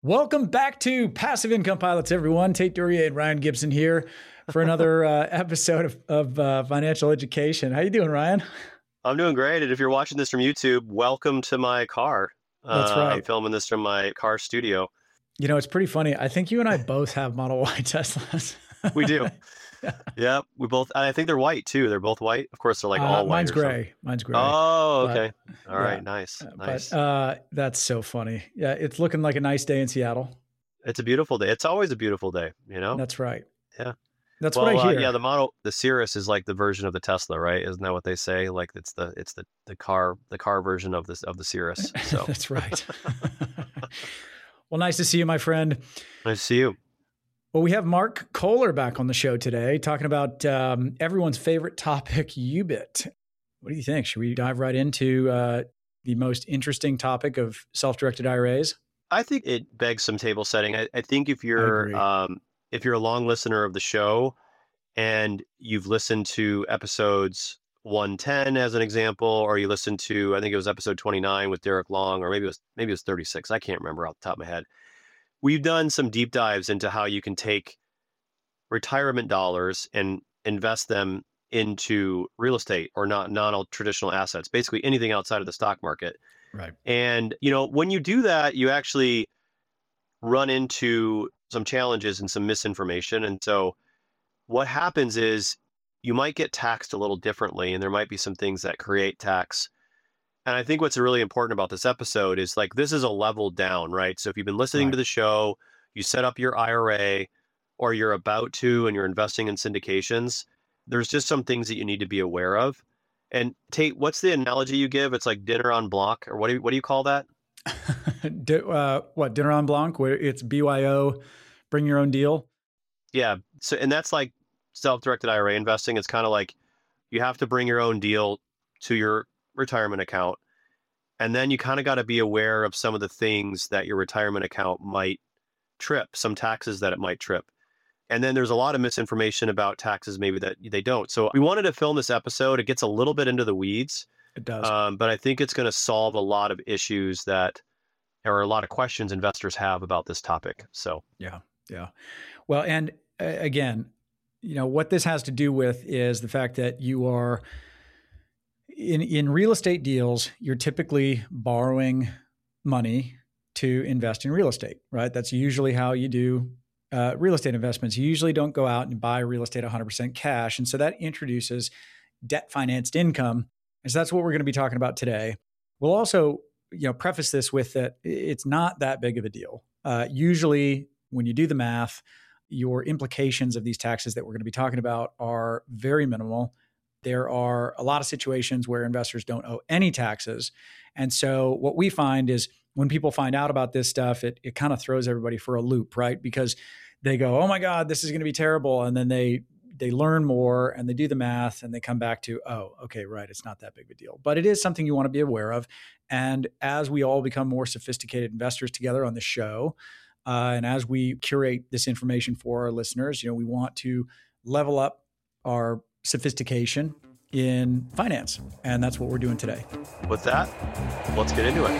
Welcome back to Passive Income Pilots, everyone. Tate Duryea and Ryan Gibson here for another episode of Financial Education. How you doing, Ryan? I'm doing great. And if you're watching this from YouTube, welcome to my car. That's right. I'm filming this from my car studio. You know, it's pretty funny. I think you and I both have Model Y Teslas. We do. Yeah, we both. I think they're white too. They're both white. Of course, they're like all white. Mine's gray. Mine's gray. Oh, okay. All right. Nice. Nice. But that's so funny. Yeah, it's looking like a nice day in Seattle. It's a beautiful day. It's always a beautiful day. You know. That's right. Yeah. That's what I hear. Yeah, the Cirrus is like the version of the Tesla, right? Isn't that what they say? Like it's the car version of the Cirrus. So that's right. Well, nice to see you, my friend. Nice to see you. Well, we have Mark Kohler back on the show today talking about everyone's favorite topic, UBIT. What do you think? Should we dive right into the most interesting topic of self-directed IRAs? I think it begs some table setting. I think if you're a long listener of the show and you've listened to episodes 110 as an example, or you listened to, I think it was episode 29 with Derek Long, or maybe it was 36. I can't remember off the top of my head. We've done some deep dives into how you can take retirement dollars and invest them into real estate or non-traditional assets, basically anything outside of the stock market. Right. And, when you do that, you actually run into some challenges and some misinformation. And so what happens is you might get taxed a little differently, and there might be some things that create tax. And I think what's really important about this episode is like, this is a level down, right? So if you've been listening to the show, you set up your IRA or you're about to, and you're investing in syndications, there's just some things that you need to be aware of. And Tate, what's the analogy you give? It's like dinner on block, or what do you call that? Dinner on Blanc, where it's BYO, bring your own deal. Yeah. So, and that's like self-directed IRA investing. It's kind of like you have to bring your own deal to your retirement account. And then you kind of got to be aware of some of the things that your retirement account might trip, some taxes that it might trip. And then there's a lot of misinformation about taxes maybe that they don't. So we wanted to film this episode. It gets a little bit into the weeds. It does. But I think it's going to solve a lot of issues that, or a lot of questions investors have about this topic. So yeah. Well, and again, what this has to do with is the fact that you are in real estate deals, you're typically borrowing money to invest in real estate, right? That's usually how you do real estate investments. You usually don't go out and buy real estate 100% cash. And so that introduces debt financed income. And so that's what we're going to be talking about today. We'll also, preface this with that it's not that big of a deal. Usually when you do the math, your implications of these taxes that we're going to be talking about are very minimal. There are a lot of situations where investors don't owe any taxes. And so what we find is when people find out about this stuff, it kind of throws everybody for a loop, right? Because they go, oh my God, this is going to be terrible. And then they learn more and they do the math and they come back to, oh, okay, right, it's not that big of a deal. But it is something you want to be aware of. And as we all become more sophisticated investors together on the show, and as we curate this information for our listeners, we want to level up our sophistication in finance. And that's what we're doing today. With that, let's get into it.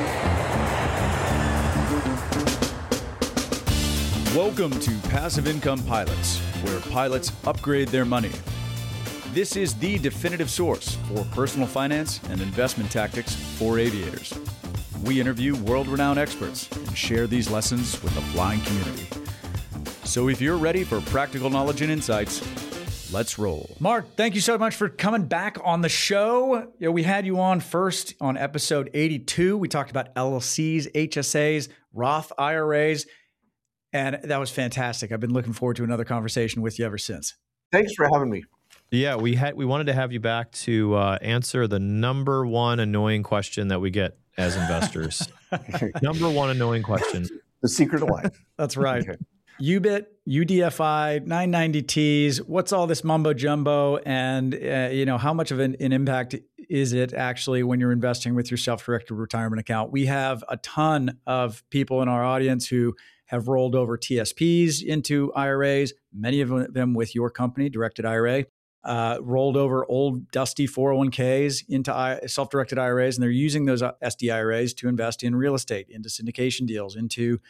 Welcome to Passive Income Pilots, where pilots upgrade their money. This is the definitive source for personal finance and investment tactics for aviators. We interview world-renowned experts and share these lessons with the flying community. So if you're ready for practical knowledge and insights, let's roll. Mark, thank you so much for coming back on the show. We had you on first on episode 82. We talked about LLCs, HSAs, Roth IRAs, and that was fantastic. I've been looking forward to another conversation with you ever since. Thanks for having me. Yeah, we wanted to have you back to answer the number one annoying question that we get as investors. Number one annoying question. The secret of life. That's right. Okay. UBIT, UDFI, 990Ts, what's all this mumbo jumbo? And, how much of an impact is it actually when you're investing with your self-directed retirement account? We have a ton of people in our audience who have rolled over TSPs into IRAs, many of them with your company, Directed IRA, rolled over old dusty 401ks into self-directed IRAs, and they're using those SDIRAs to invest in real estate, into syndication deals, into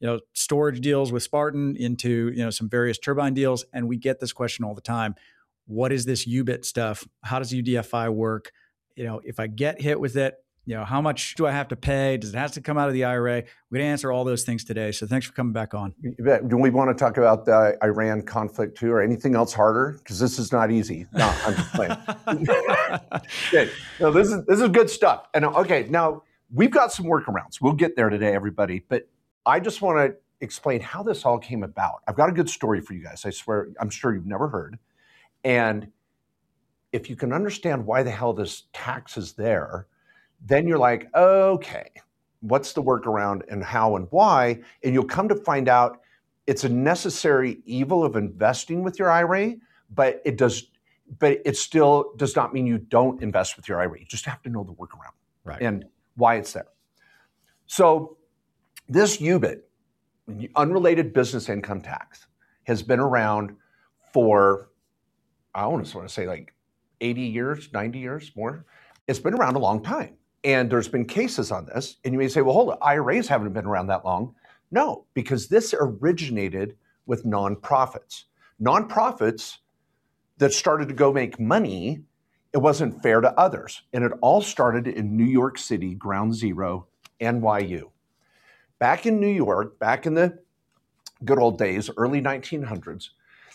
storage deals with Spartan into, some various turbine deals. And we get this question all the time. What is this UBIT stuff? How does UDFI work? If I get hit with it, how much do I have to pay? Does it have to come out of the IRA? We're going to answer all those things today. So thanks for coming back on. Do we want to talk about the Iran conflict too, or anything else harder? Because this is not easy. No, I'm just playing. Okay. No, this is good stuff. And okay, now we've got some workarounds. We'll get there today, everybody. But I just want to explain how this all came about. I've got a good story for you guys. I swear, I'm sure you've never heard. And if you can understand why the hell this tax is there, then you're like, okay, what's the workaround and how and why? And you'll come to find out it's a necessary evil of investing with your IRA, but it still does not mean you don't invest with your IRA. You just have to know the workaround and why it's there. So this UBIT, unrelated business income tax, has been around for, I want to say like 80 years, 90 years, more. It's been around a long time. And there's been cases on this. And you may say, well, hold on, IRAs haven't been around that long. No, because this originated with nonprofits. Nonprofits that started to go make money, it wasn't fair to others. And it all started in New York City, ground zero, NYU. Back in New York, back in the good old days, early 1900s,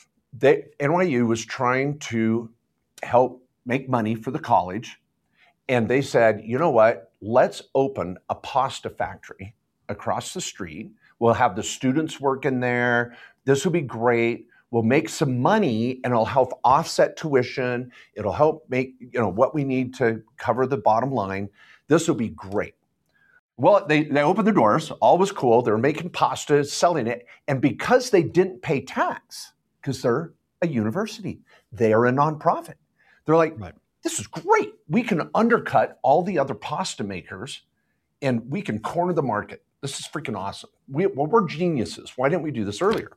NYU was trying to help make money for the college. And they said, you know what, let's open a pasta factory across the street. We'll have the students work in there. This will be great. We'll make some money and it'll help offset tuition. It'll help make, what we need to cover the bottom line. This will be great. Well, they opened the doors. All was cool. They were making pasta, selling it. And because they didn't pay tax, because they're a university, they are a nonprofit. They're like, this is great. We can undercut all the other pasta makers and we can corner the market. This is freaking awesome. We're geniuses. Why didn't we do this earlier?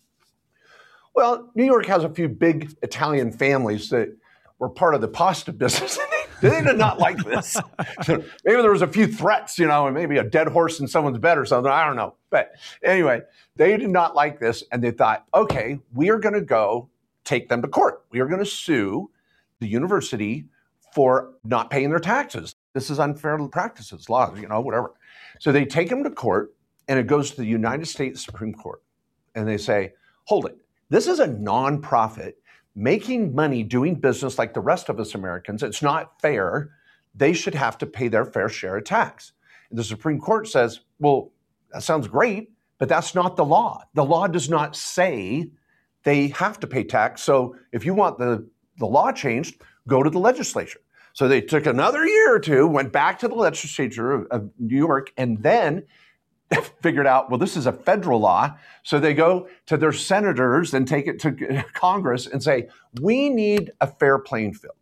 Well, New York has a few big Italian families that were part of the pasta business. They did not like this. Maybe there was a few threats, and maybe a dead horse in someone's bed or something. I don't know. But anyway, they did not like this. And they thought, okay, we are going to go take them to court. We are going to sue the university for not paying their taxes. This is unfair practices, laws, whatever. So they take them to court and it goes to the United States Supreme Court. And they say, hold it. This is a nonprofit making money doing business like the rest of us Americans. It's not fair. They should have to pay their fair share of tax. And the Supreme Court says, well, that sounds great, but that's not the law. The law does not say they have to pay tax. So if you want the law changed, go to the legislature. So they took another year or two, went back to the legislature of New York, and then figured out, well, this is a federal law. So they go to their senators and take it to Congress and say, we need a fair playing field.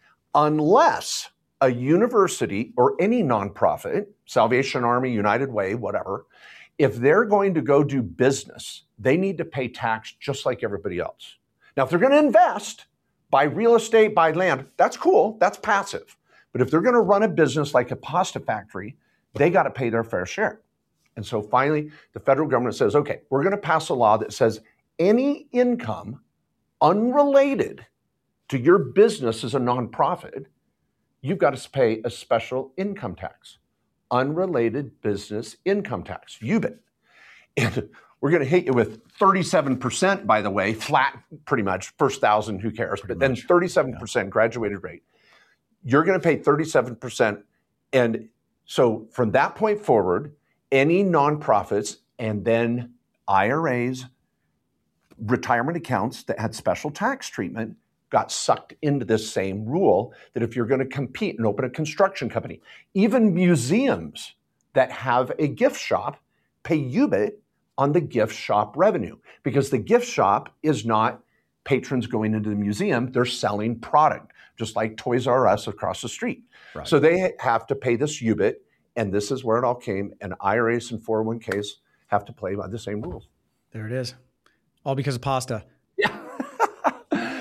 Unless a university or any nonprofit, Salvation Army, United Way, whatever, if they're going to go do business, they need to pay tax just like everybody else. Now, if they're going to invest, buy real estate, buy land, that's cool, that's passive. But if they're going to run a business like a pasta factory, they got to pay their fair share. And so finally, the federal government says, okay, we're going to pass a law that says any income unrelated to your business as a nonprofit, you've got to pay a special income tax, unrelated business income tax, UBIT. And we're going to hit you with 37%, by the way, flat pretty much, first 1,000, who cares? But then 37% graduated rate. You're going to pay 37%. And so from that point forward, any nonprofits and then IRAs, retirement accounts that had special tax treatment got sucked into this same rule that if you're going to compete and open a construction company, even museums that have a gift shop pay UBIT on the gift shop revenue, because the gift shop is not patrons going into the museum, they're selling product, just like Toys R Us across the street. Right. So they have to pay this UBIT, and this is where it all came, and IRAs and 401ks have to play by the same rules. There it is. All because of pasta. Yeah.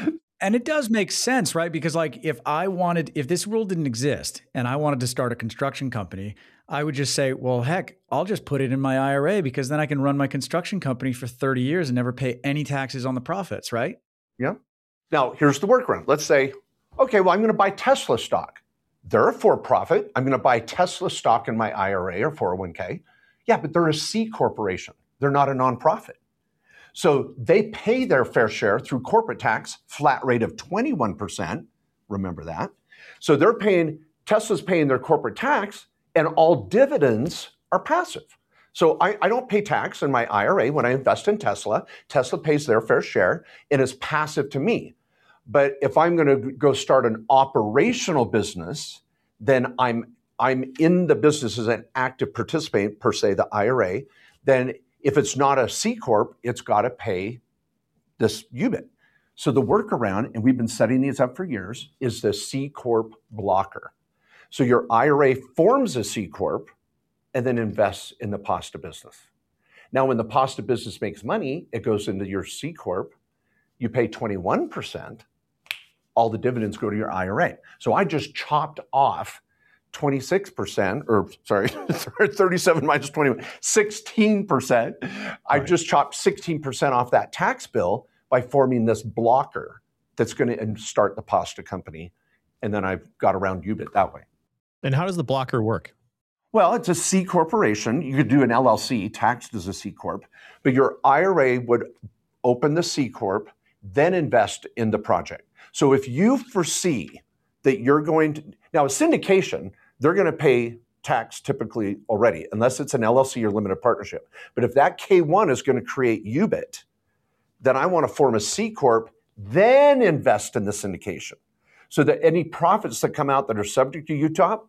And it does make sense, right? Because like if this rule didn't exist and I wanted to start a construction company, I would just say, well, heck, I'll just put it in my IRA because then I can run my construction company for 30 years and never pay any taxes on the profits, right? Yeah. Now, here's the workaround. Let's say, okay, well, I'm going to buy Tesla stock. They're a for-profit. I'm going to buy Tesla stock in my IRA or 401k. Yeah, but they're a C corporation. They're not a nonprofit. So they pay their fair share through corporate tax, flat rate of 21%. Remember that. So Tesla's paying their corporate tax, and all dividends are passive. So I don't pay tax in my IRA when I invest in Tesla. Tesla pays their fair share and is passive to me. But if I'm going to go start an operational business, then I'm in the business as an active participant, per se, the IRA. Then if it's not a C Corp, it's got to pay this UBIT. So the workaround, and we've been setting these up for years, is the C Corp blocker. So your IRA forms a C Corp and then invests in the pasta business. Now, when the pasta business makes money, it goes into your C Corp. You pay 21%. All the dividends go to your IRA. So I just chopped off 26%, or sorry, 37 minus 21, 16%. I just chopped 16% off that tax bill by forming this blocker that's going to start the pasta company. And then I've got around UBIT that way. And how does the blocker work? Well, it's a C corporation. You could do an LLC, taxed as a C Corp, but your IRA would open the C Corp, then invest in the project. So if you foresee that you're going to, now a syndication, they're going to pay tax typically already, unless it's an LLC or limited partnership. But if that K1 is going to create UBIT, then I want to form a C Corp, then invest in the syndication. So that any profits that come out that are subject to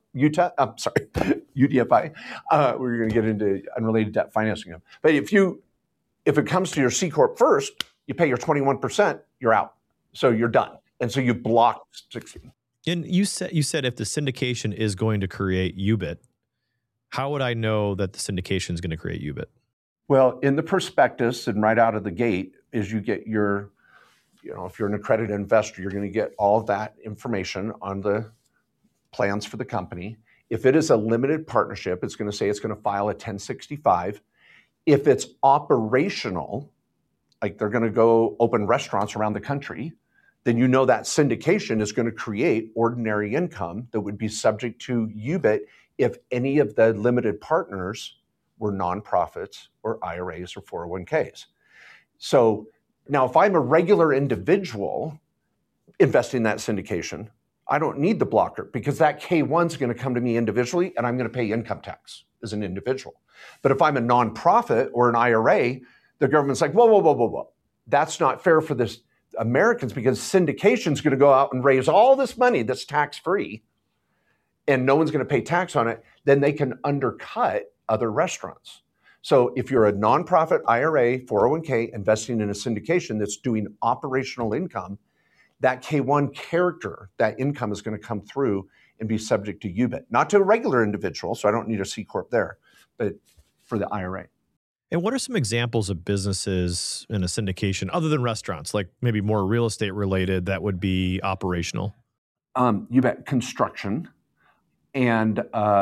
UDFI, we're going to get into unrelated debt financing. But if it comes to your C Corp first, you pay your 21%, you're out. So you're done. And so you block 16. And you said if the syndication is going to create UBIT, how would I know that the syndication is going to create UBIT? Well, in the prospectus and right out of the gate is you get your, if you're an accredited investor, you're going to get all of that information on the plans for the company. If it is a limited partnership, it's going to say it's going to file a 1065. If it's operational, like they're going to go open restaurants around the country, then you know that syndication is going to create ordinary income that would be subject to UBIT if any of the limited partners were nonprofits or IRAs or 401ks. So now if I'm a regular individual investing in that syndication, I don't need the blocker because that K1 is going to come to me individually and I'm going to pay income tax as an individual. But if I'm a nonprofit or an IRA, the government's like, whoa. That's not fair for this Americans because syndication is going to go out and raise all this money that's tax-free and no one's going to pay tax on it. Then they can undercut other restaurants. So if you're a nonprofit IRA, 401k investing in a syndication that's doing operational income, that K1 character, that income is going to come through and be subject to UBIT. Not to a regular individual, so I don't need a C Corp there, but for the IRA. And what are some examples of businesses in a syndication other than restaurants, like maybe more real estate related that would be operational? You bet. Construction and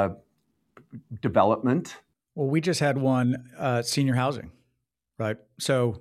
development. Well, we just had one, senior housing, right? So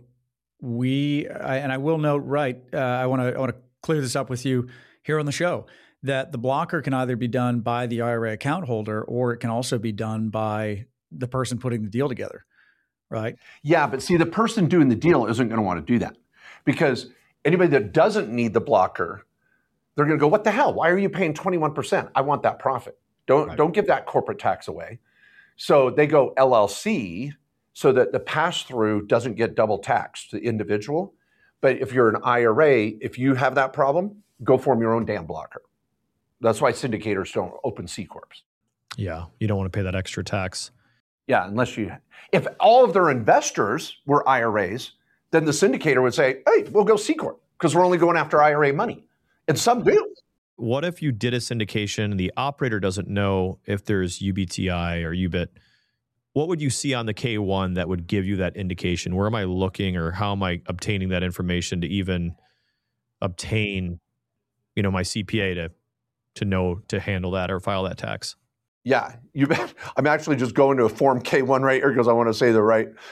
I will note, right, I want to clear this up with you here on the show, that the blocker can either be done by the IRA account holder or it can also be done by the person putting the deal together, right? Yeah, but see, the person doing the deal isn't going to want to do that because anybody that doesn't need the blocker, they're going to go, what the hell? Why are you paying 21%? I want that profit. Don't give that corporate tax away. So they go LLC so that the pass-through doesn't get double taxed to the individual. But if you're an IRA, if you have that problem, go form your own damn blocker. That's why syndicators don't open C Corps. Yeah, you don't want to pay that extra tax. Yeah, if all of their investors were IRAs, then the syndicator would say, hey, we'll go C Corp because we're only going after IRA money. And some do. What if you did a syndication and the operator doesn't know if there's UBTI or UBIT? What would you see on the K1 that would give you that indication? Where am I looking or how am I obtaining that information to even obtain, my CPA to know to handle that or file that tax? Yeah, you bet. I'm actually just going to a Form K1 right here because I want to say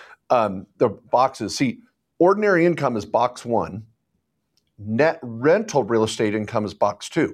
the boxes. See, ordinary income is box 1. Net rental real estate income is box 2.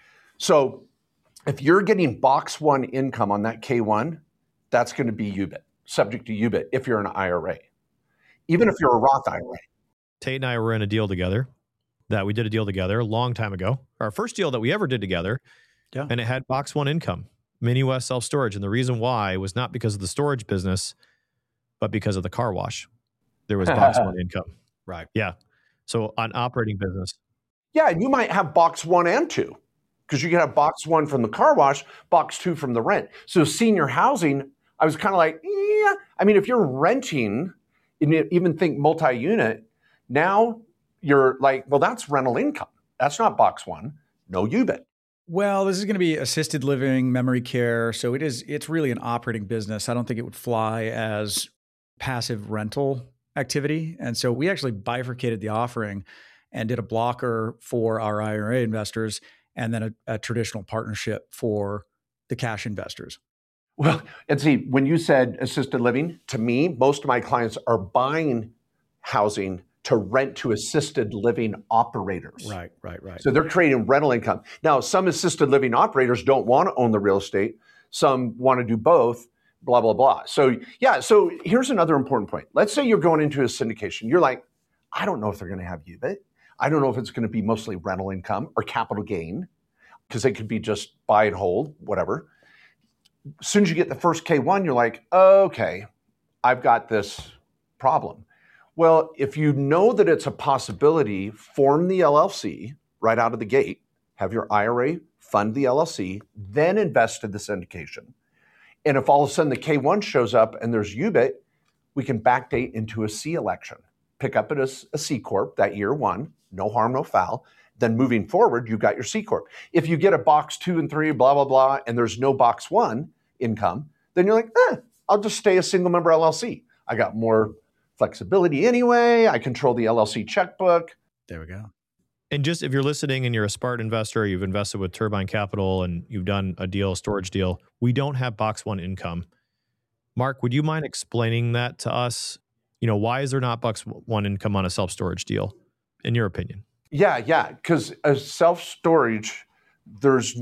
So if you're getting box 1 income on that K1, that's going to be UBIT, subject to UBIT if you're an IRA. Even if you're a Roth IRA. Tate and I were in a deal together we did a deal together a long time ago. Our first deal that we ever did together. Yeah. And it had box 1 income, Mini West self-storage. And the reason why was not because of the storage business, but because of the car wash. There was box 1 income. Right. Yeah. So on operating business. Yeah, and you might have box 1 and 2 because you can have box 1 from the car wash, box 2 from the rent. So senior housing, I was kind of like, yeah. I mean, if you're renting, and you even think multi-unit, now you're like, well, that's rental income. That's not box 1. No UBIT. Well, this is going to be assisted living, memory care. So it's really an operating business. I don't think it would fly as passive rental activity. And so we actually bifurcated the offering and did a blocker for our IRA investors and then a traditional partnership for the cash investors. Well, and see, when you said assisted living, to me, most of my clients are buying housing to rent to assisted living operators. Right. So they're creating rental income. Now, some assisted living operators don't want to own the real estate. Some want to do both, blah, blah, blah. So yeah, so here's another important point. Let's say you're going into a syndication. You're like, I don't know if they're going to have UBIT. I don't know if it's going to be mostly rental income or capital gain, because they could be just buy and hold, whatever. As soon as you get the first K1, you're like, okay, I've got this problem. Well, if you know that it's a possibility, form the LLC right out of the gate, have your IRA fund the LLC, then invest in the syndication. And if all of a sudden the K1 shows up and there's UBIT, we can backdate into a C election. Pick up as a C Corp that year 1, no harm, no foul. Then moving forward, you've got your C Corp. If you get a box 2 and 3, blah, blah, blah, and there's no box 1 income, then you're like, I'll just stay a single member LLC. I got more flexibility anyway. I control the LLC checkbook. There we go. And just if you're listening and you're a Spartan investor, you've invested with Turbine Capital and you've done a storage deal, we don't have box 1 income. Mark, would you mind explaining that to us? Why is there not box 1 income on a self-storage deal, in your opinion? Yeah, because a self-storage, there's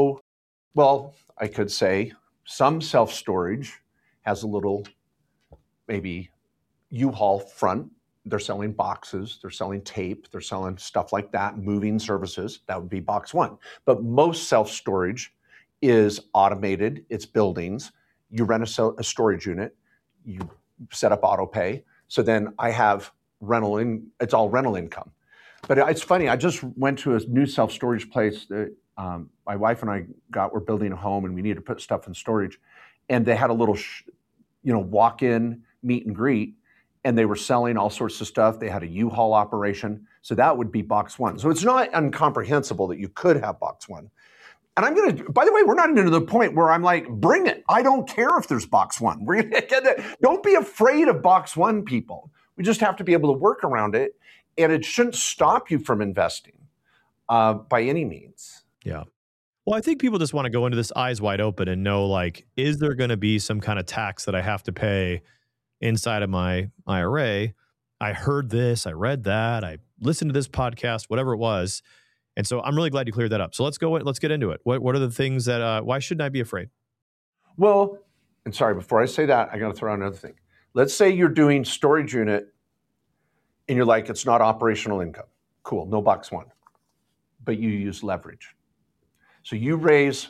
I could say some self-storage has a little, maybe U-Haul front. They're selling boxes, they're selling tape, they're selling stuff like that, moving services. That would be box 1. But most self-storage is automated. It's buildings. You rent a storage unit, you set up auto pay. So then I have it's all rental income. But it's funny, I just went to a new self-storage place that my wife and I we're building a home and we needed to put stuff in storage. And they had a little, walk-in meet and greet. And they were selling all sorts of stuff. They had a U-Haul operation. So that would be box 1. So it's not incomprehensible that you could have box 1. And by the way, we're not even to the point where I'm like, bring it. I don't care if there's box 1. We're going to get it. Don't be afraid of box 1, people. We just have to be able to work around it. And it shouldn't stop you from investing by any means. Yeah. Well, I think people just want to go into this eyes wide open and know, is there going to be some kind of tax that I have to pay inside of my IRA? I heard this, I read that, I listened to this podcast, whatever it was. And so I'm really glad you cleared that up. So let's get into it. What are the things that, why shouldn't I be afraid? Well, and sorry, before I say that, I got to throw out another thing. Let's say you're doing storage unit and you're like, it's not operational income. Cool, no box 1. But you use leverage. So you raise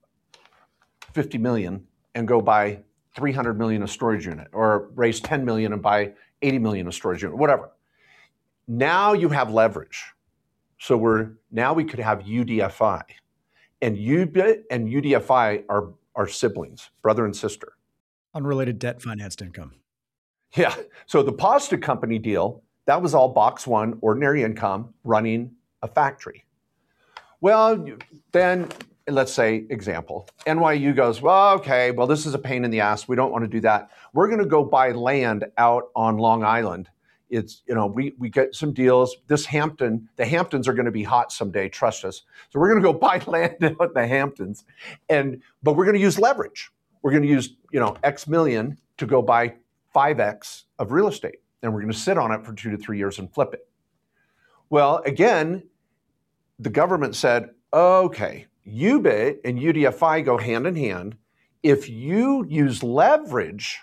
50 million and go buy 300 million a storage unit, or raise 10 million and buy 80 million a storage unit, whatever. Now you have leverage. So we could have UDFI. And UBIT and UDFI are siblings, brother and sister. Unrelated debt financed income. Yeah. So the Pasta Company deal, that was all box 1, ordinary income, running a factory. Well, then let's say, example, NYU goes, this is a pain in the ass. We don't want to do that. We're going to go buy land out on Long Island It's, we get some deals. The Hamptons are going to be hot someday. Trust us. So we're going to go buy land in the Hamptons, but we're going to use leverage. We're going to use, X million to go buy 5X of real estate. And we're going to sit on it for 2 to 3 years and flip it. Well, again, the government said, okay, UBIT and UDFI go hand in hand. If you use leverage,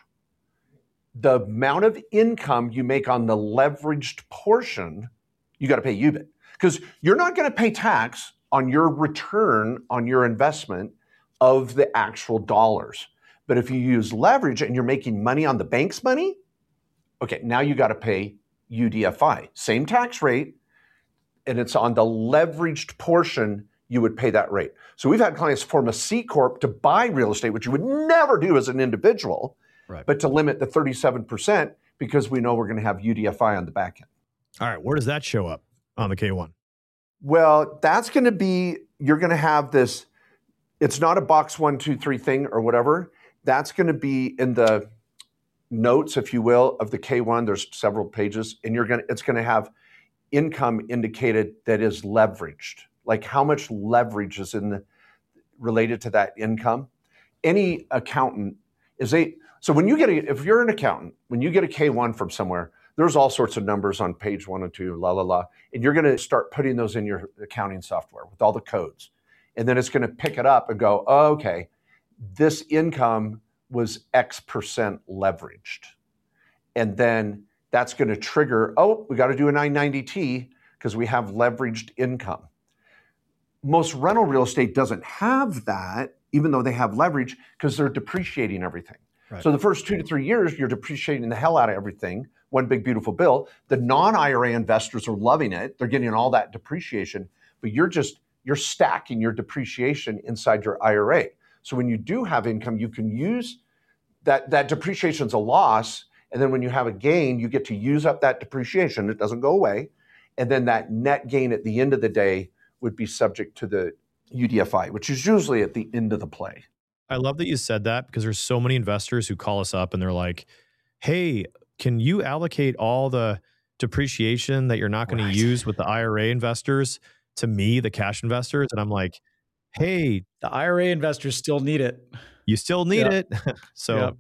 the amount of income you make on the leveraged portion, you got to pay UBIT. Because you're not going to pay tax on your return on your investment of the actual dollars. But if you use leverage and you're making money on the bank's money, okay, now you got to pay UDFI. Same tax rate, and it's on the leveraged portion, you would pay that rate. So we've had clients form a C Corp to buy real estate, which you would never do as an individual, right, but to limit the 37% because we know we're going to have UDFI on the back end. All right, where does that show up on the K1? Well, that's going to be, you're going to have this, it's not a box 1, 2, 3 thing or whatever. That's going to be in the notes, if you will, of the K1. There's several pages, and it's going to have income indicated that is leveraged, like how much leverage is related to that income. Any accountant so when you if you're an accountant, when you get a K1 from somewhere, there's all sorts of numbers on page 1 and 2, and you're going to start putting those in your accounting software with all the codes. And then it's going to pick it up and go, oh, okay, this income was X% leveraged. And then that's going to trigger, we got to do a 990T because we have leveraged income. Most rental real estate doesn't have that, even though they have leverage, because they're depreciating everything. Right. So the first 2 to 3 years, you're depreciating the hell out of everything. One big, beautiful bill. The non-IRA investors are loving it. They're getting all that depreciation, but you're stacking your depreciation inside your IRA. So when you do have income, you can use that depreciation's a loss. And then when you have a gain, you get to use up that depreciation. It doesn't go away. And then that net gain at the end of the day would be subject to the UDFI, which is usually at the end of the play. I love that you said that because there's so many investors who call us up and they're like, hey, can you allocate all the depreciation that you're not going to use with the IRA investors to me, the cash investors? And I'm like, hey, the IRA investors still need it. You still need it. So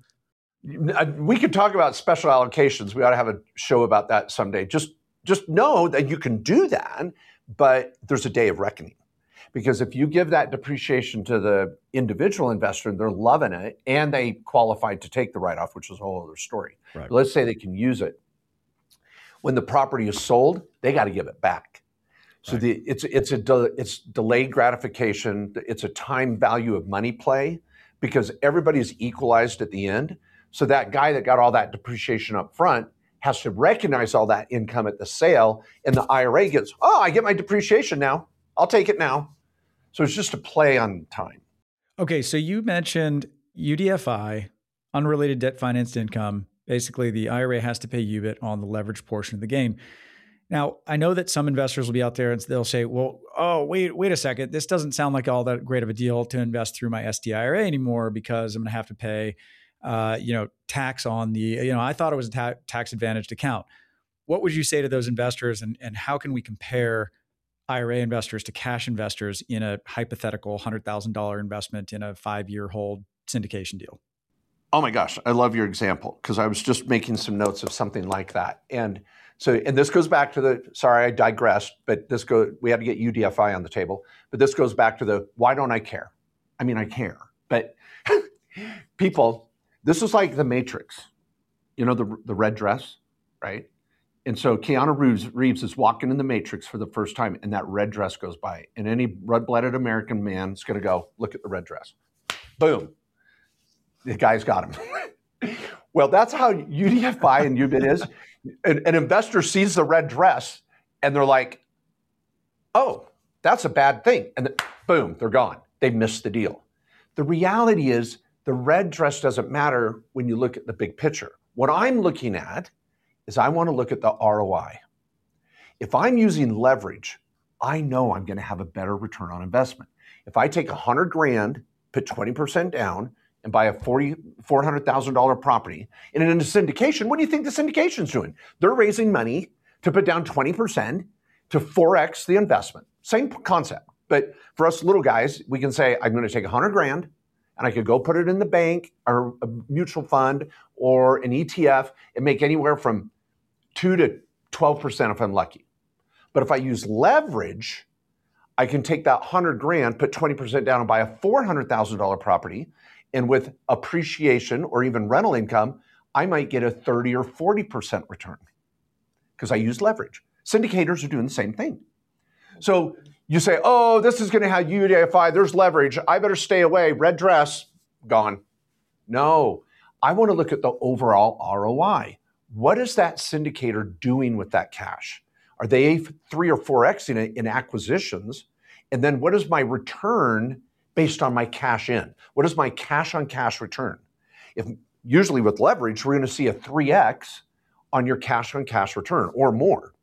we could talk about special allocations. We ought to have a show about that someday. Just know that you can do that, but there's a day of reckoning. Because if you give that depreciation to the individual investor and they're loving it and they qualified to take the write-off, which is a whole other story. Right. Let's say they can use it. When the property is sold, they got to give it back. So right. It's delayed gratification. It's a time value of money play because everybody's equalized at the end. So that guy that got all that depreciation up front has to recognize all that income at the sale, and the IRA gets, I get my depreciation now. I'll take it now. So it's just a play on time. Okay, so you mentioned UDFI, unrelated debt financed income. Basically, the IRA has to pay UBIT on the leveraged portion of the gain. Now, I know that some investors will be out there and they'll say, well, wait a second. This doesn't sound like all that great of a deal to invest through my SDIRA anymore because I'm going to have to pay tax on the, I thought it was a tax advantaged account. What would you say to those investors and how can we compare IRA investors to cash investors in a hypothetical $100,000 investment in a 5-year hold syndication deal? Oh my gosh, I love your example because I was just making some notes of something like that. And this goes back to sorry, I digressed, but we had to get UDFI on the table, but this goes back to why don't I care? I mean, I care, but people, this is like the Matrix, the red dress, right? And so Keanu Reeves is walking in the Matrix for the first time, and that red dress goes by. And any red-blooded American man is going to go, look at the red dress. Boom. The guy's got him. Well, that's how UDFI and UBIT is. An investor sees the red dress, and they're like, oh, that's a bad thing. And then, boom, they're gone. They've missed the deal. The reality is the red dress doesn't matter when you look at the big picture. What I'm looking at is I want to look at the ROI. If I'm using leverage, I know I'm going to have a better return on investment. If I take $100,000, put 20% down, and buy a $400,000 property. And in a syndication, what do you think the syndication's doing? They're raising money to put down 20% to 4x the investment. Same concept. But for us little guys, we can say, I'm going to take $100,000 and I could go put it in the bank or a mutual fund or an ETF and make anywhere from 2 to 12% if I'm lucky. But if I use leverage, I can take that $100,000, put 20% down and buy a $400,000 property. And with appreciation or even rental income, I might get a 30 or 40% return because I use leverage. Syndicators are doing the same thing. So you say, oh, this is going to have UDFI, there's leverage, I better stay away, red dress, gone. No, I want to look at the overall ROI. What is that syndicator doing with that cash? Are they 3 or 4Xing it in acquisitions? And then what is my return based on my cash in? What is my cash on cash return? If usually with leverage, we're going to see a 3X on your cash on cash return or more.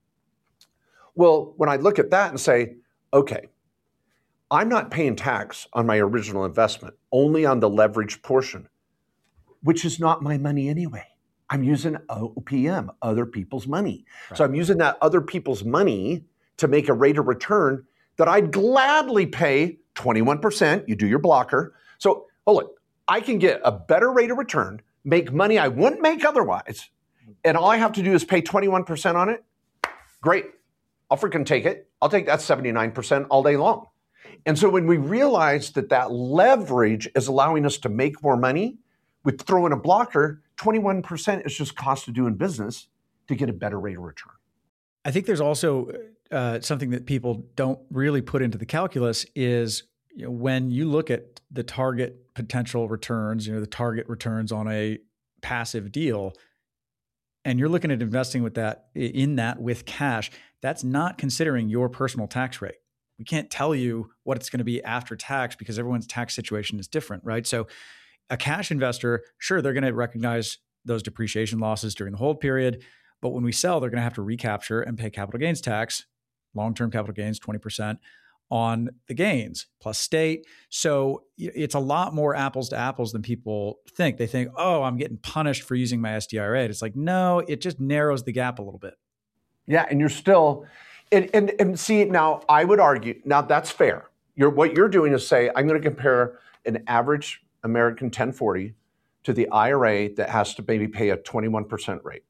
Well, when I look at that and say, okay, I'm not paying tax on my original investment, only on the leverage portion, which is not my money anyway. I'm using OPM, other people's money. Right. So I'm using that other people's money to make a rate of return that I'd gladly pay 21%. You do your blocker. So, look, I can get a better rate of return, make money I wouldn't make otherwise, and all I have to do is pay 21% on it. Great. I'll freaking take it. I'll take that 79% all day long. And so when we realize that that leverage is allowing us to make more money, we throw in a blocker, 21% is just cost of doing business to get a better rate of return. I think there's also something that people don't really put into the calculus is, you know, when you look at the target potential returns, you know, the target returns on a passive deal, and you're looking at investing with that with cash, that's not considering your personal tax rate. We can't tell you what it's going to be after tax because everyone's tax situation is different, right? So a cash investor, sure, they're going to recognize those depreciation losses during the hold period, but when we sell, they're going to have to recapture and pay capital gains tax, long-term capital gains, 20% on the gains plus state. So it's a lot more apples to apples than people think. They think, oh, I'm getting punished for using my SDI rate. It's like, no, it just narrows the gap a little bit. Yeah, and you're still, and see, now I would argue, now that's fair. What you're doing is say, I'm going to compare an average American 1040 to the IRA that has to maybe pay a 21% rate.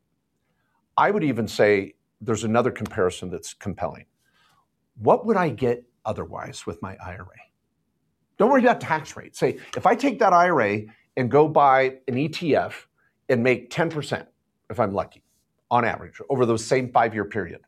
I would even say there's another comparison that's compelling. What would I get otherwise with my IRA? Don't worry about tax rate. Say, if I take that IRA and go buy an ETF and make 10%, if I'm lucky, on average, over those same 5-year period.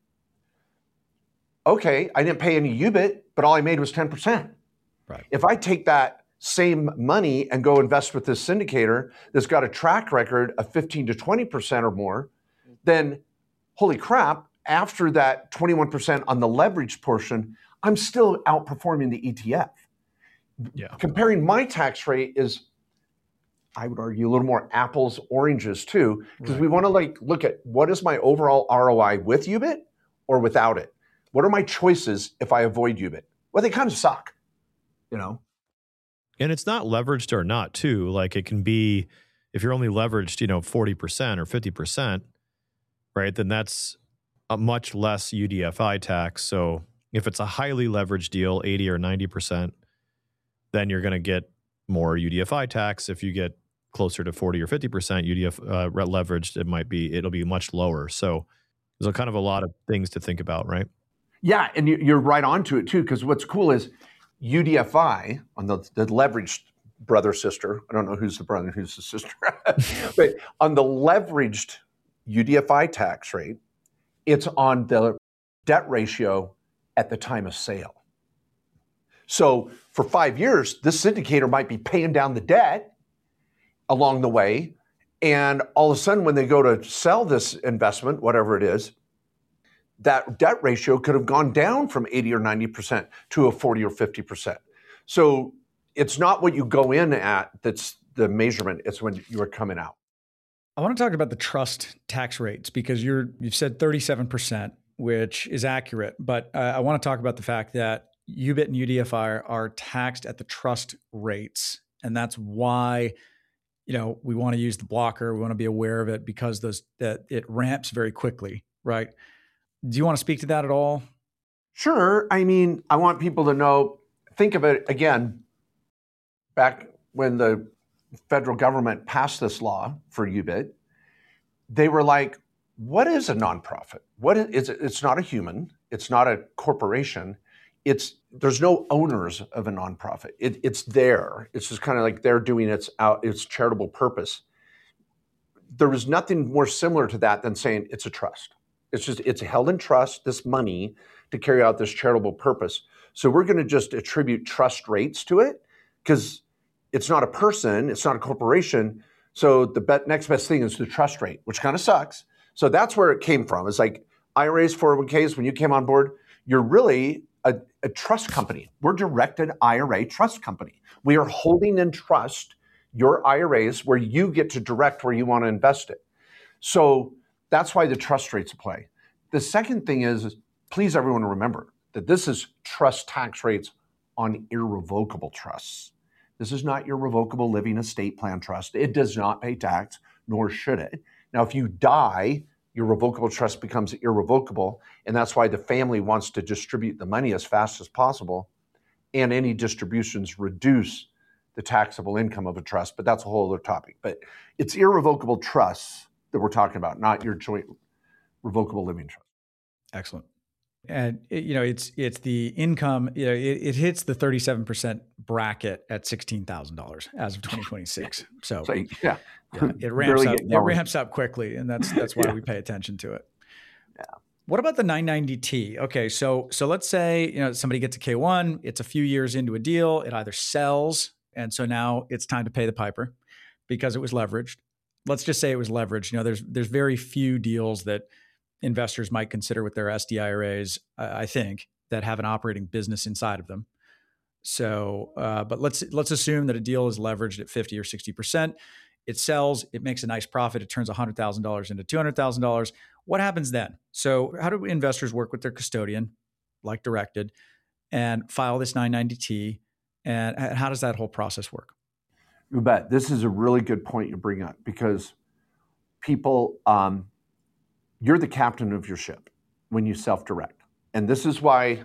Okay, I didn't pay any UBIT, but all I made was 10%. Right. If I take that same money and go invest with this syndicator that's got a track record of 15 to 20% or more, then holy crap, after that 21% on the leverage portion, I'm still outperforming the ETF. Yeah. Comparing my tax rate is, I would argue, a little more apples, oranges too, because we want to look at what is my overall ROI with UBIT or without it? What are my choices if I avoid UBIT? Well, they kind of suck, you know? And it's not leveraged or not too. Like it can be, if you're only leveraged, 40% or 50%, right? Then that's a much less UDFI tax. So if it's a highly leveraged deal, 80 or 90%, then you're going to get more UDFI tax. If you get closer to 40 or 50% UDF leveraged, it'll be much lower. So there's kind of a lot of things to think about, right? Yeah, and you're right onto it too, because what's cool is UDFI on the leveraged brother, sister, I don't know who's the brother and who's the sister, but on the leveraged UDFI tax rate, it's on the debt ratio at the time of sale. So for 5 years, this syndicator might be paying down the debt along the way, and all of a sudden when they go to sell this investment, whatever it is, that debt ratio could have gone down from 80 or 90% to a 40 or 50%. So it's not what you go in at that's the measurement, it's when you are coming out. I want to talk about the trust tax rates because you've said 37%, which is accurate, but I want to talk about the fact that UBIT and UDFI are taxed at the trust rates. And that's why we want to use the blocker. We want to be aware of it because that it ramps very quickly, right? Do you want to speak to that at all? Sure. I mean, I want people to know, think of it again, back when the federal government passed this law for UBIT, they were like, what is a nonprofit? What is it? It's not a human. It's not a corporation. There's no owners of a nonprofit. It's there. It's just kind of like they're doing its charitable purpose. There was nothing more similar to that than saying it's a trust. It's held in trust, this money, to carry out this charitable purpose. So we're going to just attribute trust rates to it because it's not a person, it's not a corporation. So the next best thing is the trust rate, which kind of sucks. So that's where it came from. It's like IRAs, 401ks, when you came on board, you're really a trust company. We're directed IRA trust company. We are holding in trust your IRAs where you get to direct where you want to invest it. So that's why the trust rates apply. The second thing is, please everyone remember that this is trust tax rates on irrevocable trusts. This is not your revocable living estate plan trust. It does not pay tax, nor should it. Now, if you die, your revocable trust becomes irrevocable, and that's why the family wants to distribute the money as fast as possible, and any distributions reduce the taxable income of a trust, but that's a whole other topic. But it's irrevocable trusts that we're talking about, not your joint revocable living trust. Excellent. And it's the income. It hits the 37% bracket at $16,000 as of 2026. So yeah, it ramps up. It ramps up quickly, and that's why we pay attention to it. Yeah. What about the 990T? Okay, so let's say somebody gets a K1. It's a few years into a deal. It either sells, and so now it's time to pay the piper because it was leveraged. Let's just say it was leveraged. There's very few deals that investors might consider with their SD IRAs, I think, that have an operating business inside of them. So, but let's assume that a deal is leveraged at 50 or 60%. It sells, it makes a nice profit. It turns $100,000 into $200,000. What happens then? So how do investors work with their custodian, like directed, and file this 990T? And how does that whole process work? You bet. This is a really good point you bring up because people, you're the captain of your ship when you self-direct. And this is why,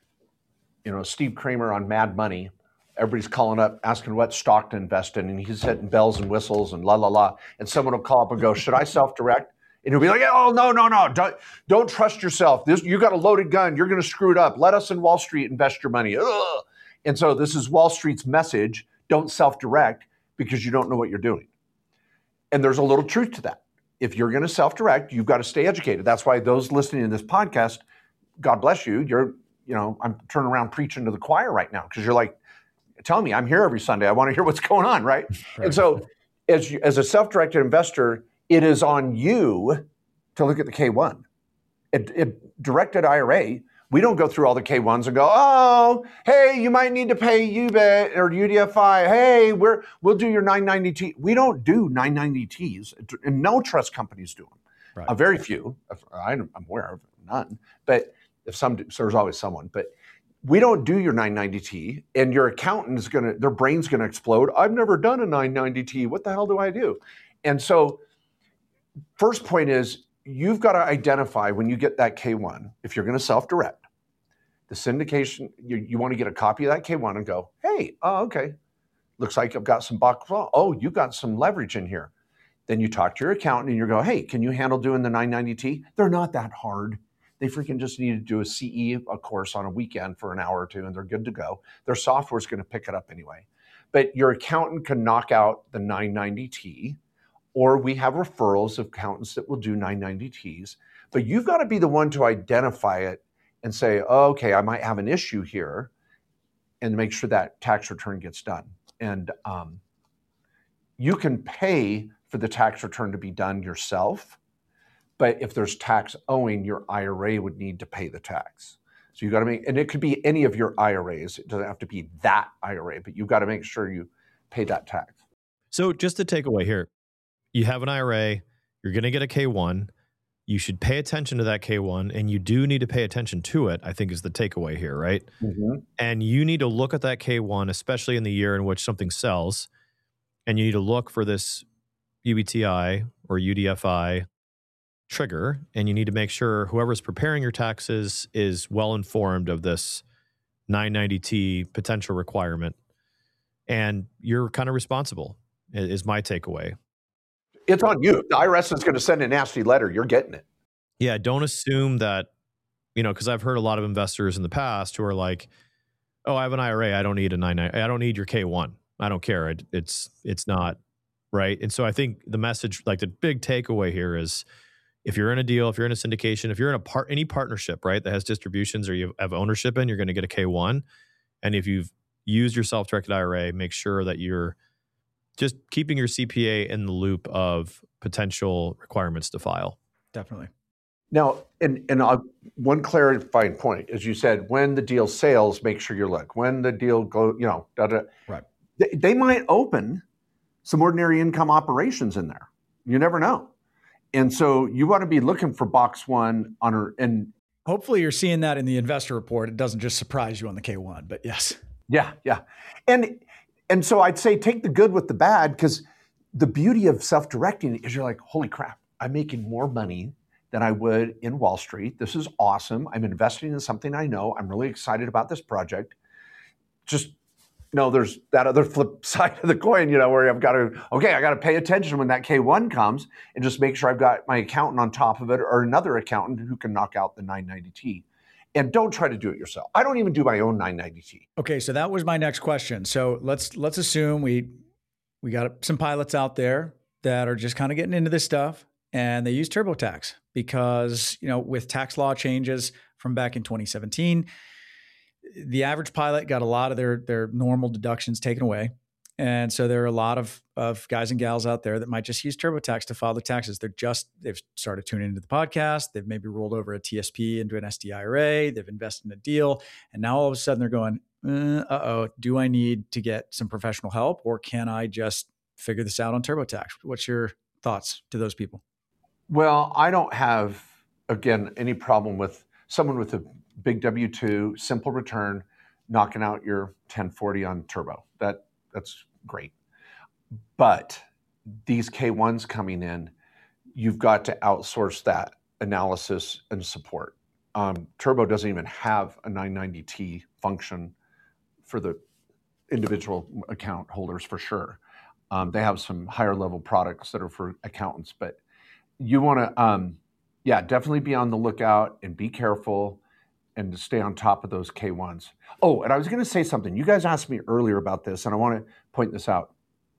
Steve Kramer on Mad Money, everybody's calling up, asking what stock to invest in. And he's hitting bells and whistles and la, la, la. And someone will call up and go, should I self-direct? And he'll be like, oh, no. Don't trust yourself. You got a loaded gun. You're going to screw it up. Let us in Wall Street invest your money. Ugh. And so this is Wall Street's message. Don't self-direct because you don't know what you're doing. And there's a little truth to that. If you're going to self-direct, you've got to stay educated. That's why those listening to this podcast, God bless you. I'm turning around preaching to the choir right now because you're like, telling me I'm here every Sunday. I want to hear what's going on, right? And so as a self-directed investor, it is on you to look at the K1. Directed IRA, we don't go through all the K1s and go, oh, hey, you might need to pay UBIT or UDFI. Hey, we'll do your 990T. We don't do 990Ts, and no trust companies do them. Right. Very few. I'm aware of none. But if some do, so there's always someone. But we don't do your 990T, and your accountant is their brain's gonna explode. I've never done a 990T. What the hell do I do? And so, first point is you've got to identify when you get that K1, if you're going to self-direct, the syndication, you want to get a copy of that K1 and go, hey, okay, looks like I've got some box. Oh, you got some leverage in here. Then you talk to your accountant and you go, hey, can you handle doing the 990T? They're not that hard. They freaking just need to do a CE, a course on a weekend for an hour or two, and they're good to go. Their software is going to pick it up anyway. But your accountant can knock out the 990T, or we have referrals of accountants that will do 990Ts. But you've got to be the one to identify it and say, oh, okay, I might have an issue here, and make sure that tax return gets done. And you can pay for the tax return to be done yourself. But if there's tax owing, your IRA would need to pay the tax. So you got to and it could be any of your IRAs. It doesn't have to be that IRA, but you've got to make sure you pay that tax. So just to take away here, you have an IRA, you're going to get a K1. You should pay attention to that K1, and you do need to pay attention to it, I think is the takeaway here, right? Mm-hmm. And you need to look at that K1, especially in the year in which something sells, and you need to look for this UBTI or UDFI trigger, and you need to make sure whoever's preparing your taxes is well informed of this 990T potential requirement, and you're kind of responsible, is my takeaway. It's on you. The IRS is going to send a nasty letter. You're getting it. Yeah, don't assume that, because I've heard a lot of investors in the past who are like, oh, I have an IRA. I don't need a 990. I don't need your K1. I don't care. It's not right. And so I think the message, like the big takeaway here is, if you're in a deal, if you're in a syndication, if you're in any partnership, right, that has distributions or you have ownership in, you're going to get a K1. And if you've used your self-directed IRA, make sure that you're just keeping your CPA in the loop of potential requirements to file. Definitely. Now, and one clarifying point, as you said, when the deal sails, make sure you look. When the deal Right. They might open some ordinary income operations in there. You never know. And so you want to be looking for box one and hopefully you're seeing that in the investor report. It doesn't just surprise you on the K1, but yes. Yeah. And so I'd say take the good with the bad, because the beauty of self-directing is you're like, holy crap, I'm making more money than I would in Wall Street. This is awesome. I'm investing in something I know. I'm really excited about this project. Just there's that other flip side of the coin, where I got to pay attention when that K1 comes and just make sure I've got my accountant on top of it or another accountant who can knock out the 990T. And don't try to do it yourself. I don't even do my own 990T. Okay, so that was my next question. So let's assume we got some pilots out there that are just kind of getting into this stuff, and they use TurboTax because, with tax law changes from back in 2017, the average pilot got a lot of their normal deductions taken away. And so there are a lot of guys and gals out there that might just use TurboTax to file their taxes. They've started tuning into the podcast. They've maybe rolled over a TSP into an SDIRA. They've invested in a deal. And now all of a sudden they're going, do I need to get some professional help, or can I just figure this out on TurboTax? What's your thoughts to those people? Well, I don't have, again, any problem with someone with a big W-2, simple return, knocking out your 1040 on Turbo. That's great. But these K1s coming in, you've got to outsource that analysis and support. Turbo doesn't even have a 990T function for the individual account holders, for sure. They have some higher level products that are for accountants, but you want to, definitely be on the lookout and be careful and to stay on top of those K1s. Oh, and I was going to say something. You guys asked me earlier about this, and I want to point this out.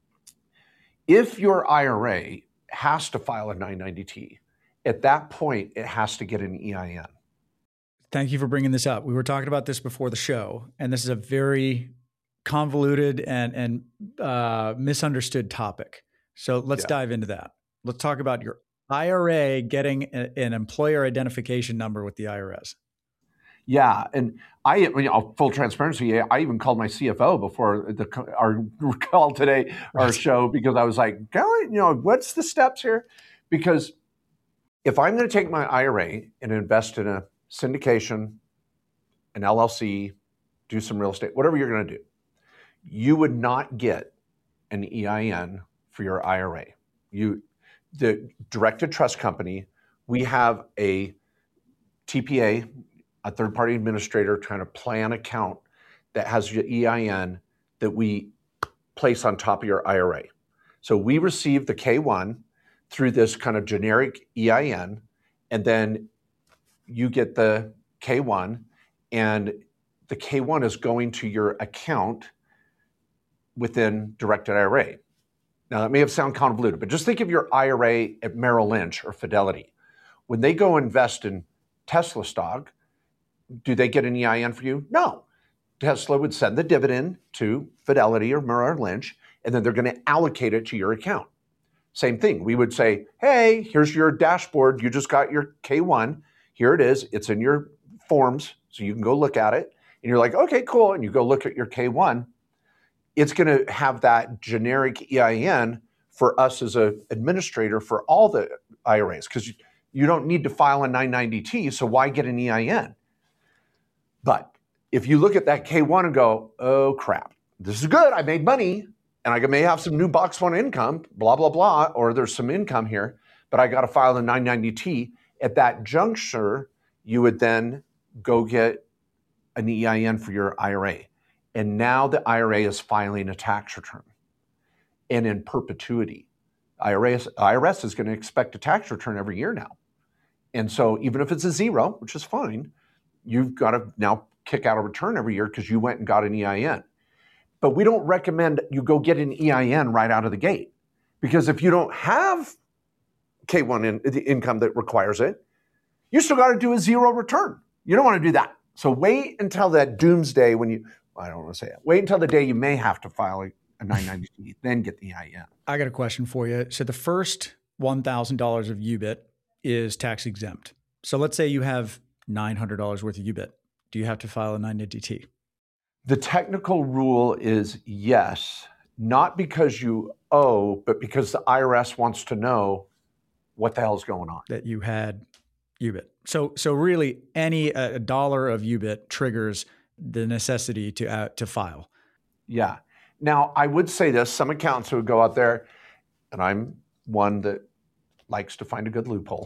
If your IRA has to file a 990T, at that point, it has to get an EIN. Thank you for bringing this up. We were talking about this before the show, and this is a very convoluted and misunderstood topic. So let's dive into that. Let's talk about your IRA getting an employer identification number with the IRS. Yeah, and full transparency, I even called my CFO before our call today, our show, because I was like, golly, what's the steps here? Because if I'm going to take my IRA and invest in a syndication, an LLC, do some real estate, whatever you're going to do, you would not get an EIN for your IRA. The directed trust company, we have a TPA, a third-party administrator kind of plan account that has your EIN that we place on top of your IRA. So we receive the K1 through this kind of generic EIN, and then you get the K1, and the K1 is going to your account within directed IRA. Now, that may have sound convoluted, but just think of your IRA at Merrill Lynch or Fidelity. When they go invest in Tesla stock, do they get an EIN for you? No. Tesla would send the dividend to Fidelity or Merrill Lynch, and then they're going to allocate it to your account. Same thing. We would say, hey, here's your dashboard. You just got your K1. Here it is. It's in your forms, so you can go look at it. And you're like, okay, cool. And you go look at your K1. It's going to have that generic EIN for us as an administrator for all the IRAs, because you don't need to file a 990T, so why get an EIN? But if you look at that K1 and go, oh crap, this is good, I made money, and I may have some new box one income, blah, blah, blah, or there's some income here, but I got to file the 990T. At that juncture, you would then go get an EIN for your IRA. And now the IRA is filing a tax return. And in perpetuity, IRS is going to expect a tax return every year now. And so even if it's a zero, which is fine, you've got to now kick out a return every year because you went and got an EIN. But we don't recommend you go get an EIN right out of the gate. Because if you don't have K1 the income that requires it, you still got to do a zero return. You don't want to do that. So wait until that doomsday I don't want to say it. Wait until the day you may have to file a 990T, then get the EIN. I got a question for you. So the first $1,000 of UBIT is tax exempt. So let's say you have $900 worth of UBIT. Do you have to file a 990T? The technical rule is yes, not because you owe, but because the IRS wants to know what the hell's going on. That you had UBIT. So really any a dollar of UBIT triggers the necessity to file. Yeah. Now, I would say this, some accountants who would go out there, and I'm one that likes to find a good loophole.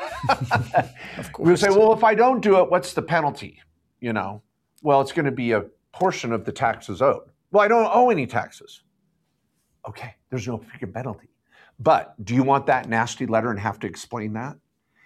Of course. We would say, well, if I don't do it, what's the penalty? Well, it's going to be a portion of the taxes owed. Well, I don't owe any taxes. Okay, there's no freaking penalty. But do you want that nasty letter and have to explain that?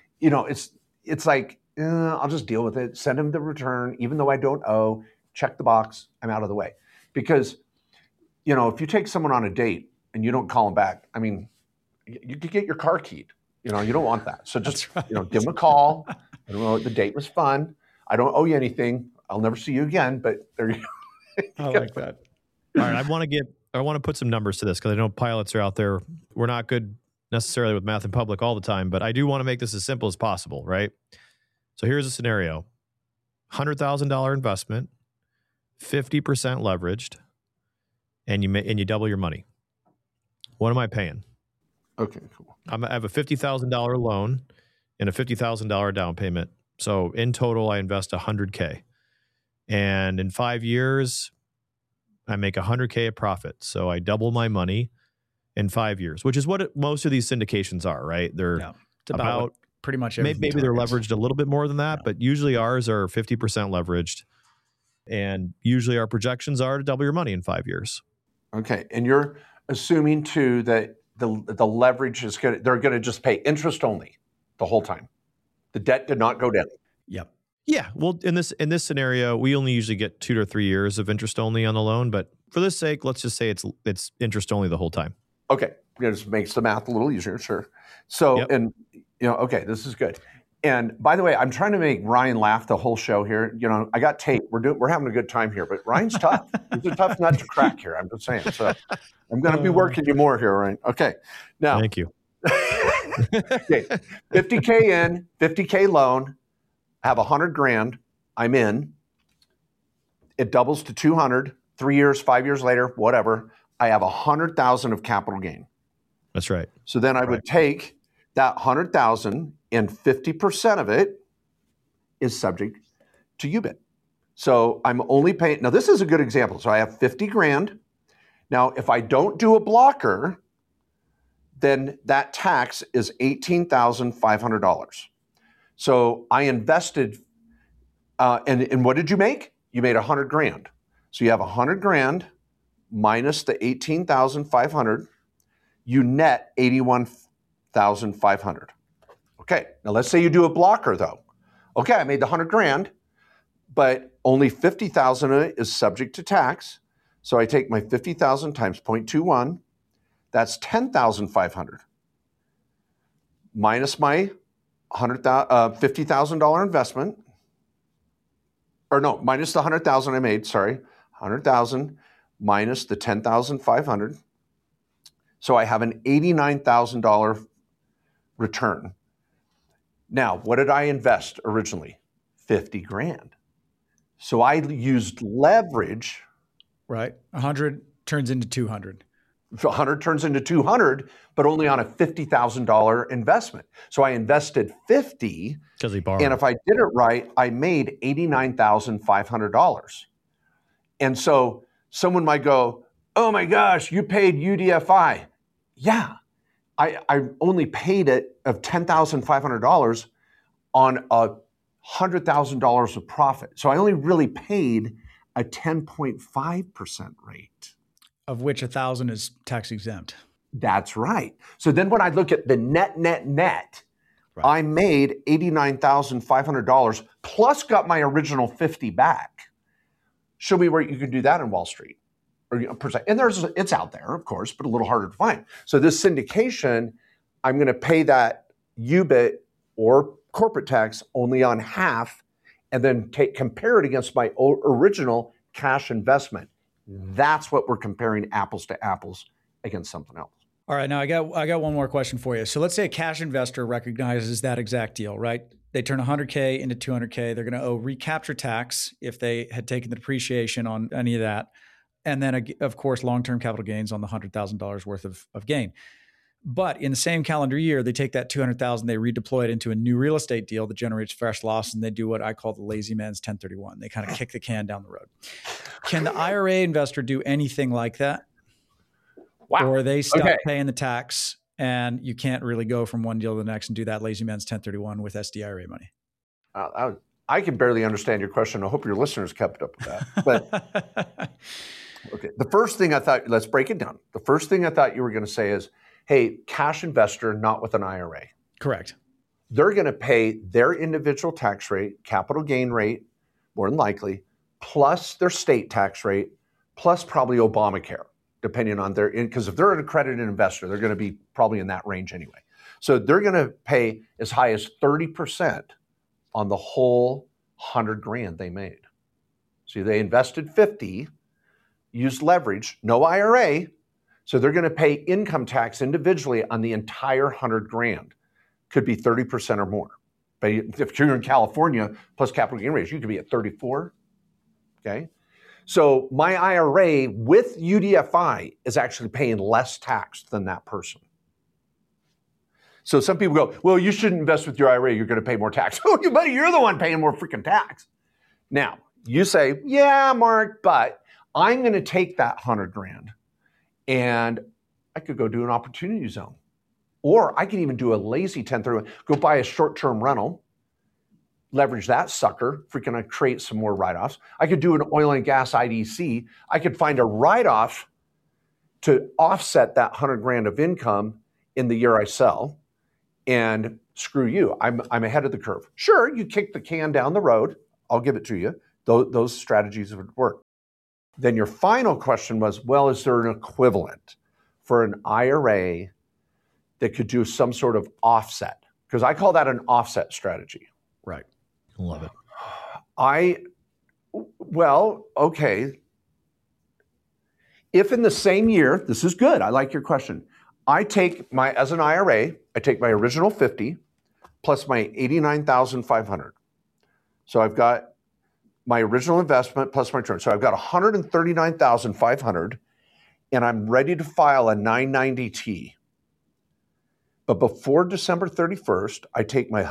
It's like, I'll just deal with it. Send him the return, even though I don't owe. Check the box. I'm out of the way. Because, if you take someone on a date and you don't call them back, I mean, you could get your car keyed. You don't want that. So just, right. Give them a call. I don't know. The date was fun. I don't owe you anything. I'll never see you again. But there you go. I like that. All right, I want to put some numbers to this because I know pilots are out there. We're not good necessarily with math in public all the time, but I do want to make this as simple as possible, right? So here's a scenario. $100,000 investment, 50% leveraged, and you double your money. What am I paying? Okay, cool. I have a $50,000 loan and a $50,000 down payment. So in total, I invest $100K. And in 5 years, I make $100K of profit. So I double my money in 5 years, which is what most of these syndications are, right? They're it's about pretty much maybe they're leveraged a little bit more than that, but usually ours are 50% leveraged. And usually our projections are to double your money in 5 years. Okay. And you're assuming too that the leverage is they're going to just pay interest only the whole time. The debt did not go down. Yep. Yeah. Well, in this scenario, we only usually get 2 to 3 years of interest only on the loan, but for this sake, let's just say it's interest only the whole time. Okay. It just makes the math a little easier, sure. So, Yep. And okay, this is good. And by the way, I'm trying to make Ryan laugh the whole show here. I got tape. We're having a good time here, but Ryan's tough. He's a tough nut to crack here. I'm just saying. So I'm going to be working you more here, Ryan. Okay. Now, Thank you. Okay, 50K in, 50K loan, have $100,000. I'm in. It doubles to 200. 3 years, 5 years later, whatever. I have 100,000 of capital gain. That's right. So then I would take that 100,000 and 50% of it is subject to UBIT. So I'm only paying. Now this is a good example. So I have 50 grand. Now if I don't do a blocker, then that tax is $18,500. So I invested, and what did you make? You made 100 grand. So you have 100 grand minus the 18,500. You net 81,500. Okay, now let's say you do a blocker though. Okay, I made the 100 grand, but only 50,000 of it is subject to tax. So I take my 50,000 times 0.21. That's 10,500 minus my $50,000 investment, or no, minus the 100,000 I made. Sorry, 100,000 minus the 10,500. So I have an $89,000 return. Now, what did I invest originally? 50 grand. So I used leverage. Right. 100 turns into 200. 100 turns into 200, but only on a $50,000 investment. So I invested 50, because he borrowed. and if I did it right, I made $89,500. And so someone might go, oh my gosh, you paid UDFI. Yeah, I only paid it of $10,500 on $100,000 of profit. So I only really paid a 10.5% rate. Of which 1,000 is tax exempt. That's right. So then when I look at the net, right, I made $89,500 plus got my original 50 back. Show me where you can do that in Wall Street. Or, and it's out there, of course, but a little harder to find. So this syndication, I'm going to pay that UBIT or corporate tax only on half, and then compare it against my original cash investment. That's what we're comparing apples to apples against something else. All right, now I got one more question for you. So let's say a cash investor recognizes that exact deal, right? They turn 100K into 200K. They're going to owe recapture tax if they had taken the depreciation on any of that. And then, of course, long-term capital gains on the $100,000 worth of gain. But in the same calendar year, they take that $200,000, they redeploy it into a new real estate deal that generates fresh loss, and they do what I call the lazy man's 1031. They kind of kick the can down the road. Can the IRA investor do anything like that? Wow. Or are they stuck paying the tax, and you can't really go from one deal to the next and do that lazy man's 1031 with SDIRA money? I can barely understand your question. I hope your listeners kept up with that. But okay, the first thing I thought, let's break it down. The first thing I thought you were going to say is, hey, cash investor, not with an IRA. Correct. They're going to pay their individual tax rate, capital gain rate, more than likely, plus their state tax rate, plus probably Obamacare, depending on because if they're an accredited investor, they're going to be probably in that range anyway. So they're going to pay as high as 30% on the whole $100,000 they made. So they invested 50, used leverage, no IRA. So they're going to pay income tax individually on the entire $100,000. Could be 30% or more. But if you're in California plus capital gain rates, you could be at 34. Okay. So my IRA with UDFI is actually paying less tax than that person. So some people go, well, you shouldn't invest with your IRA. You're going to pay more tax. Oh, buddy, you're the one paying more freaking tax. Now you say, yeah, Mark, but I'm going to take that $100,000 and I could go do an opportunity zone. Or I can even do a lazy 1031, go buy a short-term rental, leverage that sucker, freaking create some more write-offs. I could do an oil and gas IDC. I could find a write-off to offset that $100,000 of income in the year I sell. And screw you, I'm ahead of the curve. Sure, you kick the can down the road. I'll give it to you. Those strategies would work. Then your final question was, well, is there an equivalent for an IRA that could do some sort of offset? Because I call that an offset strategy. Right. Love it. Well, okay. If in the same year, this is good. I like your question. As an IRA, I take my original 50 plus my 89,500. So I've got my original investment plus my return. So I've got 139,500 and I'm ready to file a 990T. But before December 31st, I take my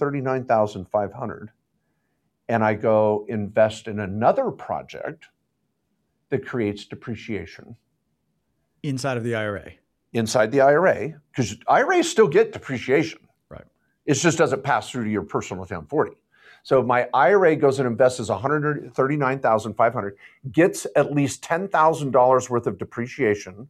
139,500 and I go invest in another project that creates depreciation. Inside of the IRA. Inside the IRA, because IRAs still get depreciation. Right. It just doesn't pass through to your personal 1040. So my IRA goes and invests as 139,500, gets at least $10,000 worth of depreciation.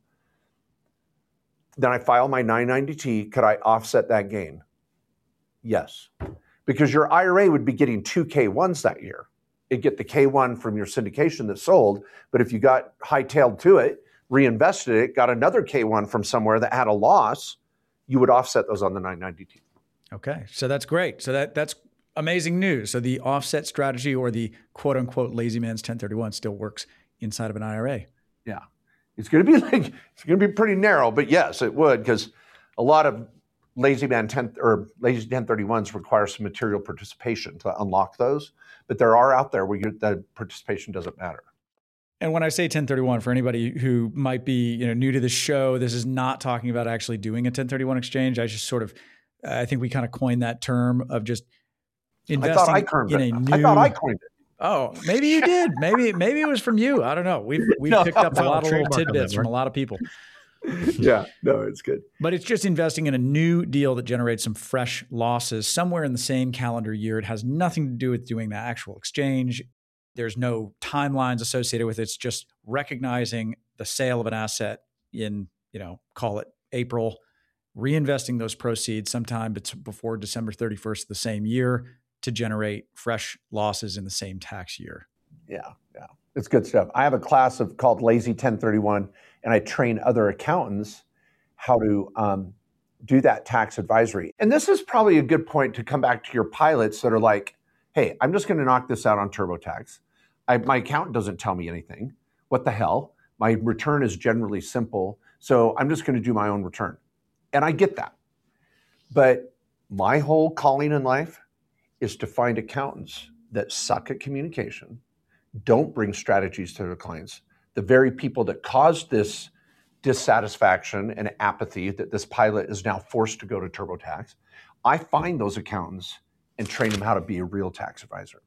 Then I file my 990T. Could I offset that gain? Yes. Because your IRA would be getting 2 K1s that year. It'd get the K1 from your syndication that sold, but if you got hightailed to it, reinvested it, got another K1 from somewhere that had a loss, you would offset those on the 990T. Okay, so that's great. So that's amazing news. So the offset strategy or the quote unquote lazy man's 1031 still works inside of an IRA. Yeah. It's going to be pretty narrow, but yes, it would, because a lot of lazy 1031s require some material participation to unlock those, but there are out there where the participation doesn't matter. And when I say 1031, for anybody who might be new to the show, this is not talking about actually doing a 1031 exchange. I just I think we kind of coined that term of just investing I thought I coined it. Oh, maybe you did. Maybe it was from you. I don't know. We've picked up a lot of little tidbits from a lot of people. Yeah, no, it's good. But it's just investing in a new deal that generates some fresh losses somewhere in the same calendar year. It has nothing to do with doing the actual exchange. There's no timelines associated with it. It's just recognizing the sale of an asset in, call it April, reinvesting those proceeds sometime before December 31st of the same year to generate fresh losses in the same tax year. Yeah. It's good stuff. I have a class called Lazy 1031, and I train other accountants how to do that tax advisory. And this is probably a good point to come back to your pilots that are like, hey, I'm just going to knock this out on TurboTax. My accountant doesn't tell me anything. What the hell? My return is generally simple, so I'm just going to do my own return. And I get that. But my whole calling in life is to find accountants that suck at communication, don't bring strategies to their clients. The very people that caused this dissatisfaction and apathy that this pilot is now forced to go to TurboTax, I find those accountants and train them how to be a real tax advisor.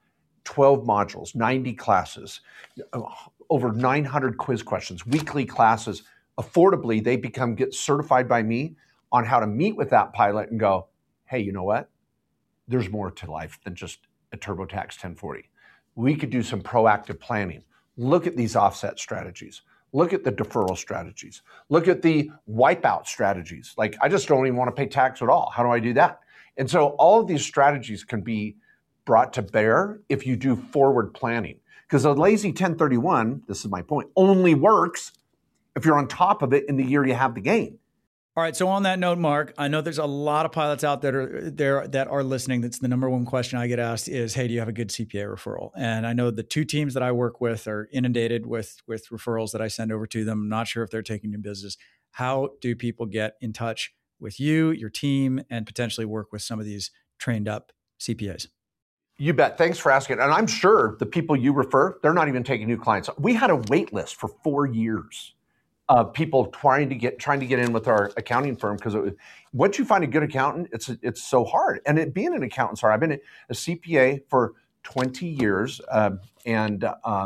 12 modules, 90 classes, over 900 quiz questions, weekly classes. Affordably, they get certified by me on how to meet with that pilot and go, hey, you know what? There's more to life than just a TurboTax 1040. We could do some proactive planning. Look at these offset strategies. Look at the deferral strategies. Look at the wipeout strategies. Like, I just don't even want to pay tax at all. How do I do that? And so all of these strategies can be brought to bear if you do forward planning. Because a lazy 1031, this is my point, only works if you're on top of it in the year you have the gain. All right. So on that note, Mark, I know there's a lot of pilots out there that are listening. That's the number one question I get asked is, hey, do you have a good CPA referral? And I know the two teams that I work with are inundated with referrals that I send over to them. I'm not sure if they're taking new business. How do people get in touch with you, your team, and potentially work with some of these trained up CPAs? You bet. Thanks for asking. And I'm sure the people you refer, they're not even taking new clients. We had a wait list for 4 years of people trying to get in with our accounting firm, because once you find a good accountant, it's so hard. And being an accountant's hard. I've been a CPA for 20 years, and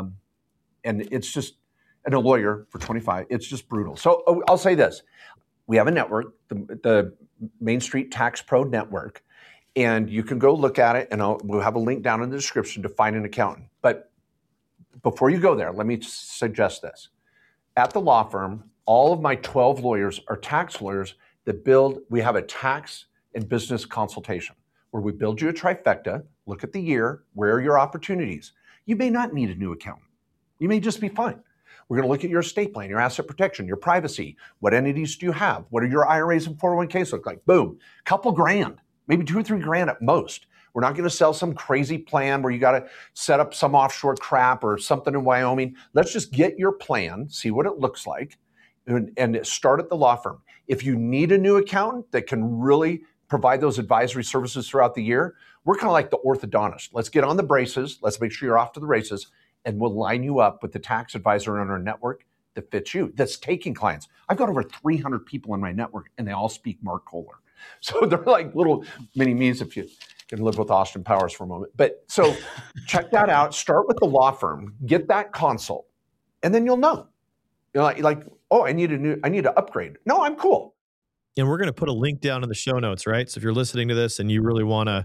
it's just, and a lawyer for 25. It's just brutal. So I'll say this: we have a network, the Main Street Tax Pro Network, and you can go look at it, and we'll have a link down in the description to find an accountant. But before you go there, let me suggest this. At the law firm, all of my 12 lawyers are tax lawyers that we have a tax and business consultation where we build you a trifecta, look at the year, where are your opportunities. You may not need a new accountant. You may just be fine. We're going to look at your estate plan, your asset protection, your privacy. What entities do you have? What are your IRAs and 401ks look like? Boom, couple grand, maybe $2 or $3 grand at most. We're not going to sell some crazy plan where you got to set up some offshore crap or something in Wyoming. Let's just get your plan, see what it looks like, and start at the law firm. If you need a new accountant that can really provide those advisory services throughout the year, we're kind of like the orthodontist. Let's get on the braces. Let's make sure you're off to the races, and we'll line you up with the tax advisor on our network that fits you, that's taking clients. I've got over 300 people in my network, and they all speak Mark Kohler. So they're like little mini me's if you can live with Austin Powers for a moment. But so check that out. Start with the law firm, get that consult, and then you'll know. You're like, oh, I need to upgrade. No, I'm cool. And we're going to put a link down in the show notes, right? So if you're listening to this and you really want to,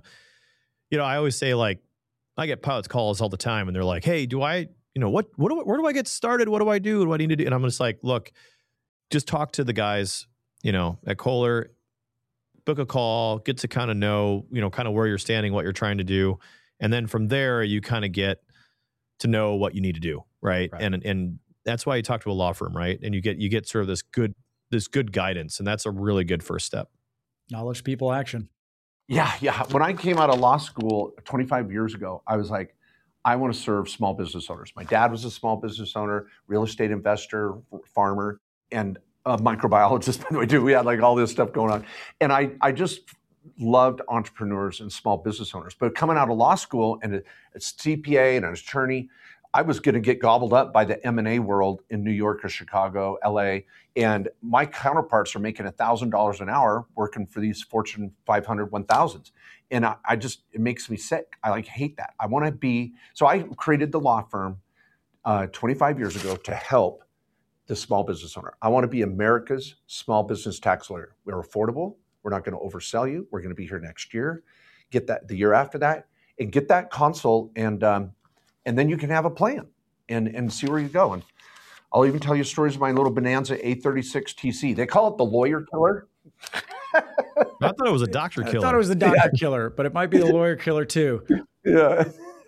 I always say, like, I get pilots calls all the time and they're like, hey, where do I get started? What do I do? What do I need to do? And I'm just like, look, just talk to the guys, at Kohler. Book a call, get to kind of know, kind of where you're standing, what you're trying to do. And then from there, you kind of get to know what you need to do. Right. And that's why you talk to a law firm, right? And you get sort of this good guidance. And that's a really good first step. Knowledge, people, action. Yeah. When I came out of law school 25 years ago, I was like, I want to serve small business owners. My dad was a small business owner, real estate investor, farmer, and a microbiologist, by the way, too. We had like all this stuff going on. And I just loved entrepreneurs and small business owners. But coming out of law school and a CPA and an attorney, I was going to get gobbled up by the M&A world in New York or Chicago, LA. And my counterparts are making $1,000 an hour working for these Fortune 500, 1000s. And I just, it makes me sick. I hate that. I want to be, so I created the law firm 25 years ago to help the small business owner. I want to be America's small business tax lawyer. We're affordable. We're not going to oversell you. We're going to be here next year. Get that the year after that, and get that consult, and then you can have a plan and see where you go. And I'll even tell you stories of my little Bonanza A36 TC. They call it the lawyer killer. I thought it was a doctor killer. I thought it was the doctor killer, but it might be the lawyer killer too. Yeah.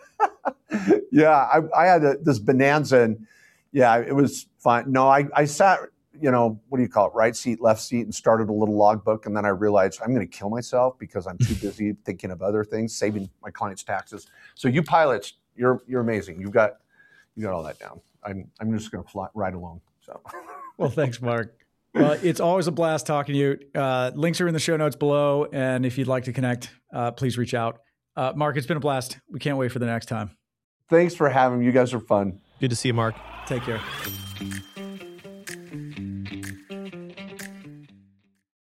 Yeah, I had this Bonanza, and yeah, it was fine. No, I sat, what do you call it, right seat, left seat, and started a little logbook, and then I realized I'm going to kill myself because I'm too busy thinking of other things, saving my clients' taxes. So you pilots, you're amazing. You got all that down. I'm just going to fly right along. So, well, thanks, Mark. It's always a blast talking to you. Links are in the show notes below, and if you'd like to connect, please reach out. Mark, it's been a blast. We can't wait for the next time. Thanks for having me. You guys are fun. Good to see you, Mark. Take care.